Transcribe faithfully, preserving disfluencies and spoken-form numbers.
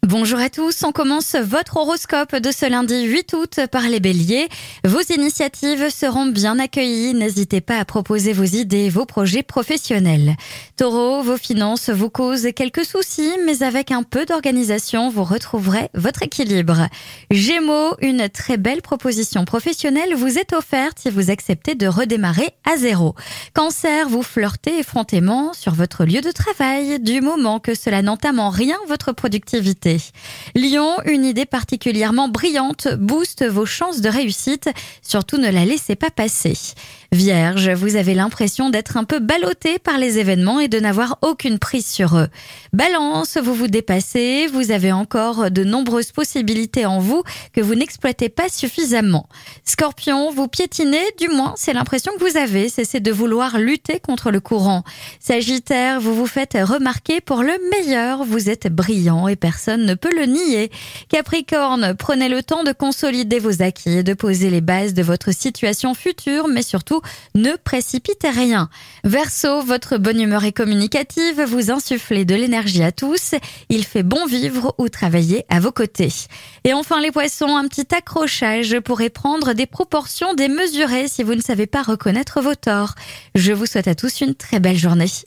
Bonjour à tous, on commence votre horoscope de ce lundi huit août par les béliers. Vos initiatives seront bien accueillies, n'hésitez pas à proposer vos idées, vos projets professionnels. Taureau, vos finances vous causent quelques soucis, mais avec un peu d'organisation, vous retrouverez votre équilibre. Gémeaux, une très belle proposition professionnelle vous est offerte si vous acceptez de redémarrer à zéro. Cancer, vous flirtez effrontément sur votre lieu de travail, du moment que cela n'entame en rien votre productivité. Lion, une idée particulièrement brillante booste vos chances de réussite, surtout ne la laissez pas passer. Vierge, vous avez l'impression d'être un peu ballotté par les événements et de n'avoir aucune prise sur eux. Balance, vous vous dépassez, vous avez encore de nombreuses possibilités en vous que vous n'exploitez pas suffisamment. Scorpion, vous piétinez, du moins c'est l'impression que vous avez, cessez de vouloir lutter contre le courant. Sagittaire, vous vous faites remarquer pour le meilleur, vous êtes brillant et personne ne peut le nier. Capricorne, prenez le temps de consolider vos acquis et de poser les bases de votre situation future, mais surtout ne précipitez rien. Verseau, votre bonne humeur est communicative, vous insufflez de l'énergie à tous, il fait bon vivre ou travailler à vos côtés. Et enfin les poissons, un petit accrochage pourrait prendre des proportions démesurées si vous ne savez pas reconnaître vos torts. Je vous souhaite à tous une très belle journée.